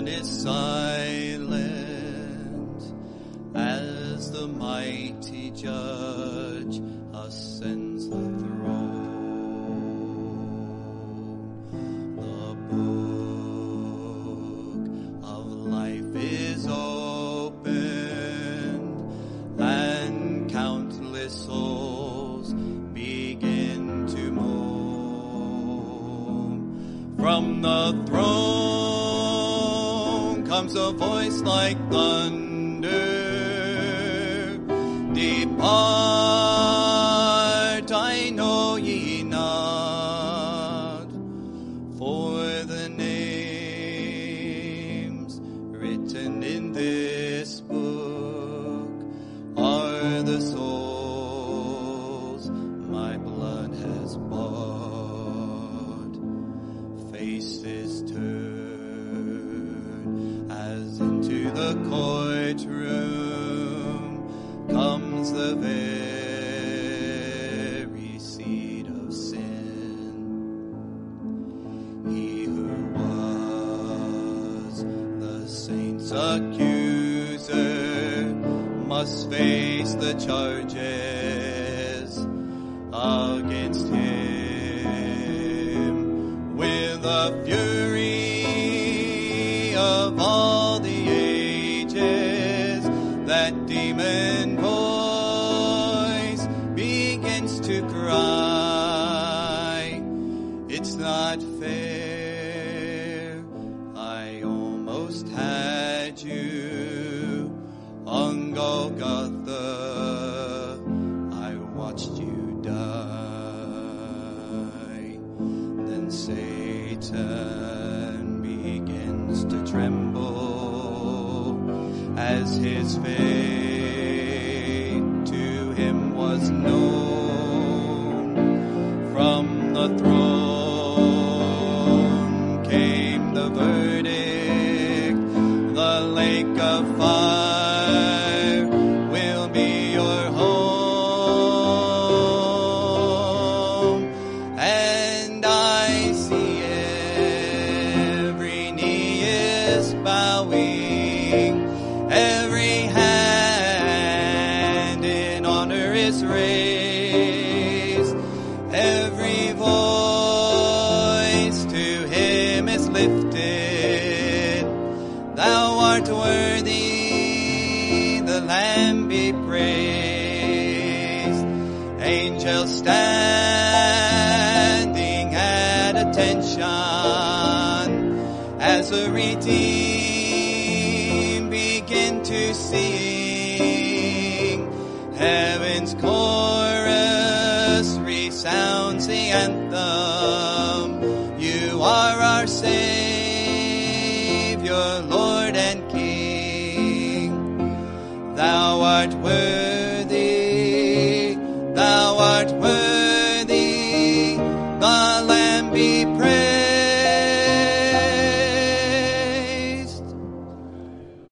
and is silent as the mighty judge ascends the throne. The book of life is opened, and countless souls begin to moan. From the throne comes a voice like thunder, depart, I know ye not, for the names written in this book are the souls my blood has bought. Faces turn as into the courtroom comes the very seat of sin. He who was the saints' accuser must face the charges against him with the fury of all the ages. That demon voice begins to cry, it's not fair, I almost had you on Golgotha, I watched you die. Then Satan begins to tremble as his fate to him was known. From the throne came the verdict, the lake of fire will be your home. And I see every knee is bowing, every hand in honor is raised, every voice to him is lifted. Thou art worthy, the Lamb be praised. Angels standing at attention as a redeemed begin to sing. Heaven's chorus resounds the anthem. You are our Savior, Lord and King. Thou art worthy,